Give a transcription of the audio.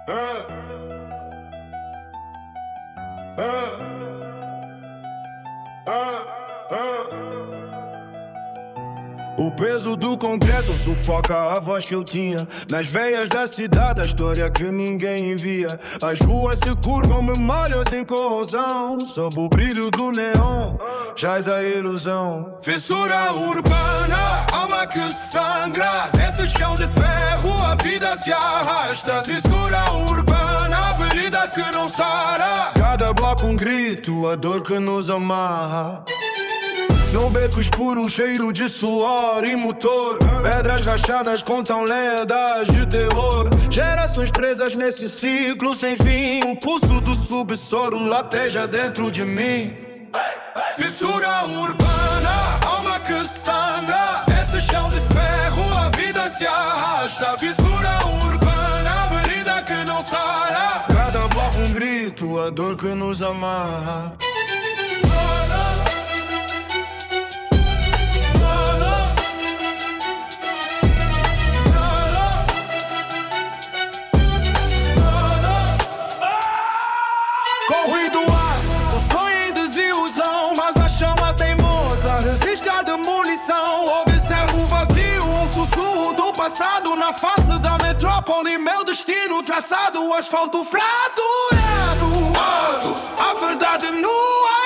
O peso do concreto sufoca a voz que eu tinha. Nas veias da cidade, a história que ninguém envia. As ruas se curvam, memórias em corrosão. Sob o brilho do neon, jaz a ilusão. Fissura urbana, alma que sangra. Nesse chão de ferro a vida se arrasta. Fissura urbana, ferida que não sara. Cada bloco um grito, a dor que nos amarra. Num beco escuro, cheiro de suor e motor. Pedras rachadas contam lendas de terror. Gerações presas nesse ciclo sem fim. O pulso do subsolo lateja dentro de mim. Fissura urbana, alma que sangra. Nesse chão de ferro a vida se arrasta. Fissura urbana, ferida que não sara. Cada bloco um grito, a dor que nos amarra. Corrido aço, o sonho em desilusão. Mas a chama teimosa resiste à demolição. Observo o vazio, um sussurro do passado. Na face da metrópole, meu destino traçado. O asfalto fraturado, a verdade nua.